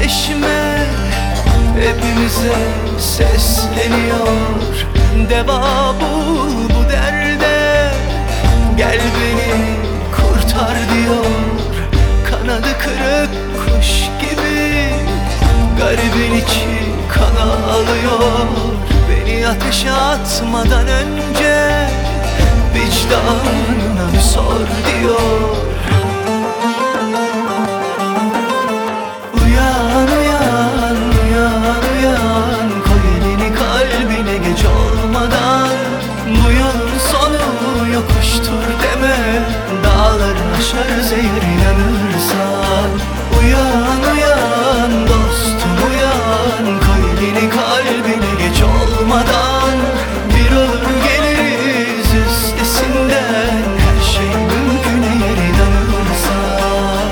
çeşme hepimize sesleniyor. Deva bul bu derde, gel beni kurtar diyor. Kanadı kırık kuş gibi garibin içi kana alıyor. Beni ateşe atmadan önce vicdanına bir sor diyor. Uyan uyan uyan uyan, koy elini kalbine geç olmadan. Bu yolun sonu yokuştur deme, dağları aşarız eğer inanırsan. Uyan uyan dostum uyan, koy elini kalbine geç olmadan. Bir olur geliriz üstesinden, her şey mümkün eğer inanırsan.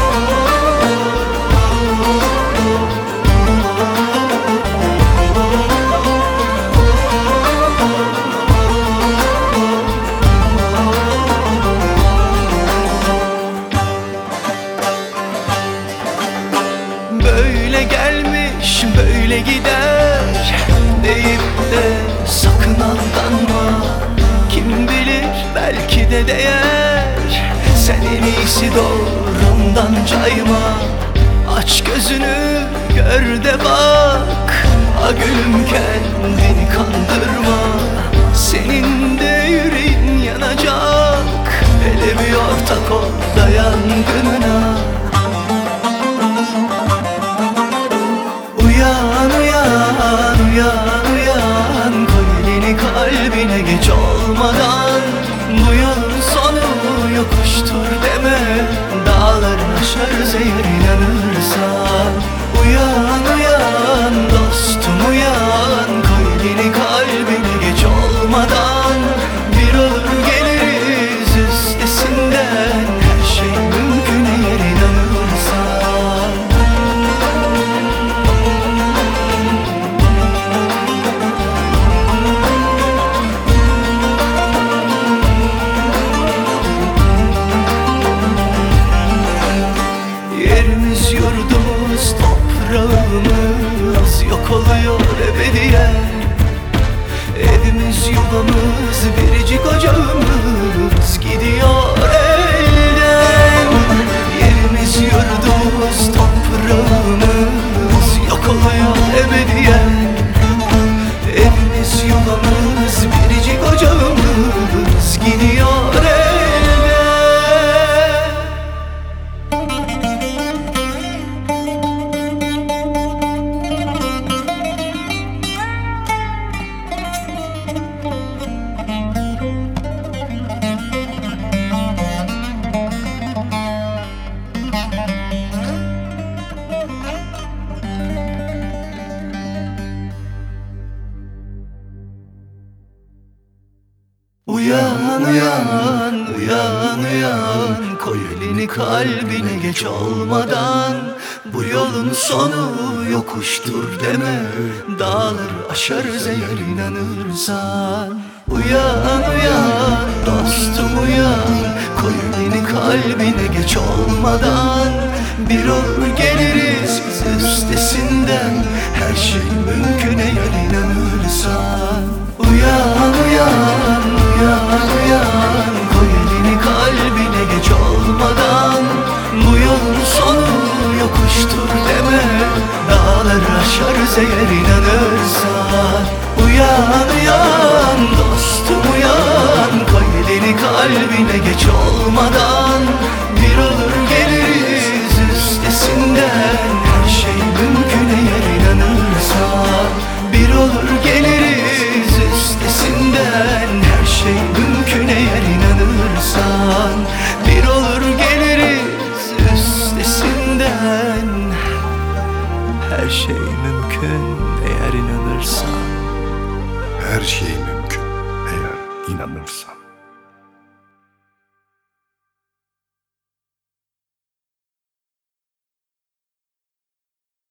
Böyle gelmiş böyle gider deyip de sakın aldanma. Kim bilir belki de değer, sen en iyisi doğrundan cayma. Aç gözünü gör de bak, a gülüm kendini kandırma. Senin de yüreğin yanacak, hele bir ortak ol da yangınına. Uyan uyan uyan uyan, koy elini kalbine geç olmadan. Bu yolun sonu yokuştur deme, dağları aşarız eğer inanırsan. Uyan uyan dostum uyan, koy elini kalbine geç olmadan. Bir olur geliriz üstesinden, her şey mümkün eğer inanırsan. Yerimiz yurdumuz toprağımız yok oluyor ebediyen. Evimiz yuvamız biricik ocağımız gidiyor elden. Yerimiz yurdumuz toprağımız yok oluyor ebediyen. Evimiz yuvamız biricik ocağımız gidiyor elden. Uyan uyan uyan uyan, koy elini kalbine geç olmadan. Bu yolun sonu yokuştur deme, dağları aşarız eğer inanırsan. Uyan uyan dostum uyan, koy elini kalbine geç olmadan. Bir olur geliriz üstesinden, her şey mümkün eğer inanırsan. Uyan uyan uyan uyan, koy elini kalbine geç olmadan. Bu yolun sonu yokuştur deme, dağları aşarız eğer inanırsan. Uyan uyan dostum uyan, koy elini kalbine geç olmadan. Bir olur geliriz üstesinden, her şey mümkün eğer inanırsan. Bir olur geliriz üstesinden, her şey mümkün eğer inanırsan. Bir olur geliriz üstesinden, her şey mümkün eğer inanırsan. Her şey mümkün eğer inanırsan.